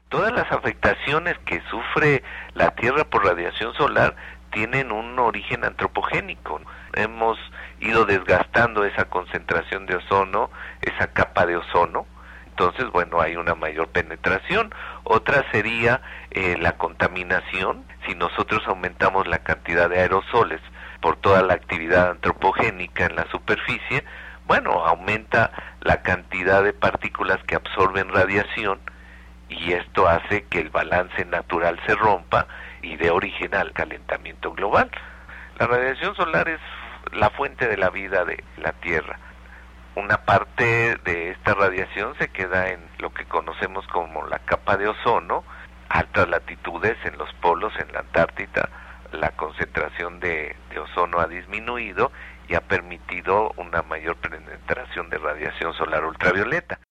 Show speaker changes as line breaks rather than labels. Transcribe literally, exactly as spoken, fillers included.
Todas las afectaciones que sufre la Tierra por radiación solar tienen un origen antropogénico. Hemos ido desgastando esa concentración de ozono, esa capa de ozono, entonces, bueno, hay una mayor penetración. Otra sería eh, la contaminación. Si nosotros aumentamos la cantidad de aerosoles por toda la actividad antropogénica en la superficie, bueno, aumenta la cantidad de partículas que absorben radiación, y esto hace que el balance natural se rompa y dé origen al calentamiento global. La radiación solar es la fuente de la vida de la Tierra. Una parte de esta radiación se queda en lo que conocemos como la capa de ozono. A altas latitudes, en los polos, en la Antártida, la concentración de, de ozono ha disminuido y ha permitido una mayor penetración de radiación solar ultravioleta.